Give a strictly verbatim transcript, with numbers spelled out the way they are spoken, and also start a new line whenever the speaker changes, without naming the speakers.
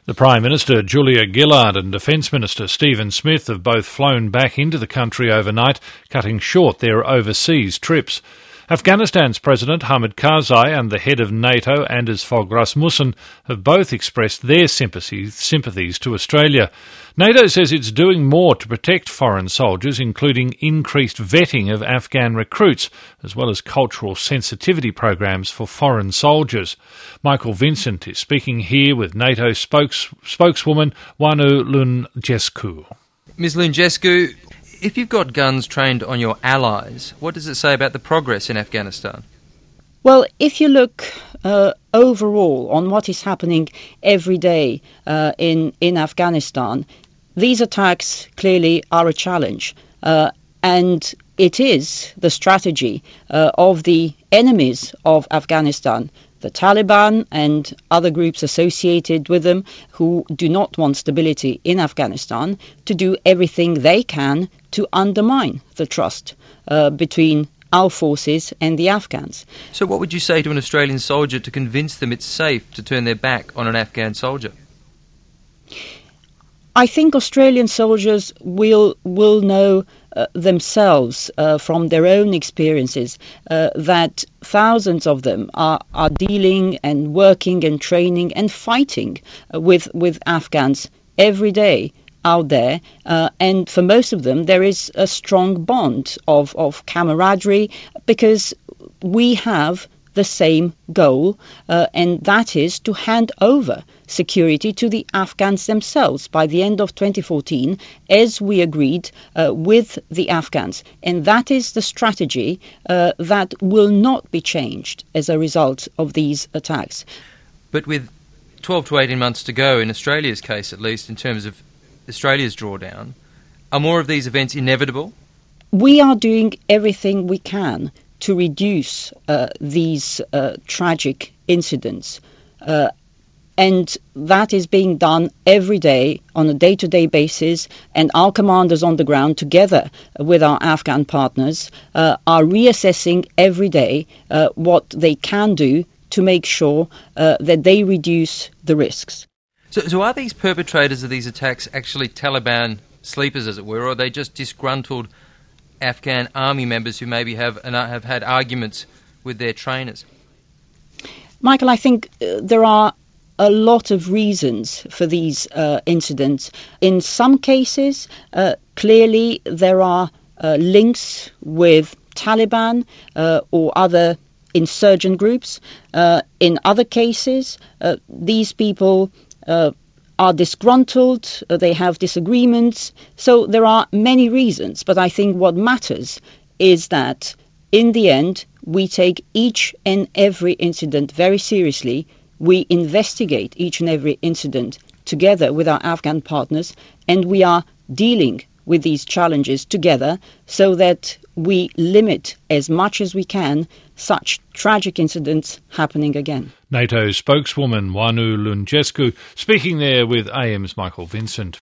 The Prime Minister, Julia Gillard, and Defence Minister, Stephen Smith, have both flown back into the country overnight, cutting short their overseas trips. Afghanistan's President Hamid Karzai and the head of NATO, Anders Fogh Rasmussen, have both expressed their sympathies, sympathies to Australia. NATO says it's doing more to protect foreign soldiers, including increased vetting of Afghan recruits, as well as cultural sensitivity programs for foreign soldiers. Michael Vincent is speaking here with NATO spokes, spokeswoman Wanu Lungescu.
Miz Lungescu, if you've got guns trained on your allies, what does it say about the progress in Afghanistan?
Well, if you look uh, overall on what is happening every day uh, in, in Afghanistan, these attacks clearly are a challenge. Uh, and it is the strategy uh, of the enemies of Afghanistan, the Taliban and other groups associated with them who do not want stability in Afghanistan, to do everything they can to undermine the trust uh, between our forces and the Afghans.
So what would you say to an Australian soldier to convince them it's safe to turn their back on an Afghan soldier?
I think Australian soldiers will will know uh, themselves uh, from their own experiences uh, that thousands of them are, are dealing and working and training and fighting uh, with, with Afghans every day out there, uh, and for most of them there is a strong bond of, of camaraderie because we have the same goal, uh, and that is to hand over security to the Afghans themselves by the end of twenty fourteen, as we agreed uh, with the Afghans. And that is the strategy uh, that will not be changed as a result of these attacks.
But with twelve to eighteen months to go, in Australia's case at least, in terms of Australia's drawdown, are more of these events inevitable?
We are doing everything we can to reduce uh, these uh, tragic incidents. Uh, and that is being done every day on a day-to-day basis, and our commanders on the ground, together with our Afghan partners, uh, are reassessing every day uh, what they can do to make sure uh, that they reduce the risks.
So, so are these perpetrators of these attacks actually Taliban sleepers, as it were, or are they just disgruntled Afghan army members who maybe have and have had arguments with their trainers?
Michael, I think uh, there are a lot of reasons for these uh, incidents. In some cases, uh, clearly there are uh, links with Taliban uh, or other insurgent groups. Uh, in other cases, uh, these people uh, are disgruntled, uh, they have disagreements. So there are many reasons, but I think what matters is that in the end we take each and every incident very seriously. We investigate each and every incident together with our Afghan partners, and we are dealing with these challenges together so that we limit as much as we can such tragic incidents happening again.
NATO spokeswoman Wanu Lungescu speaking there with A M's Michael Vincent.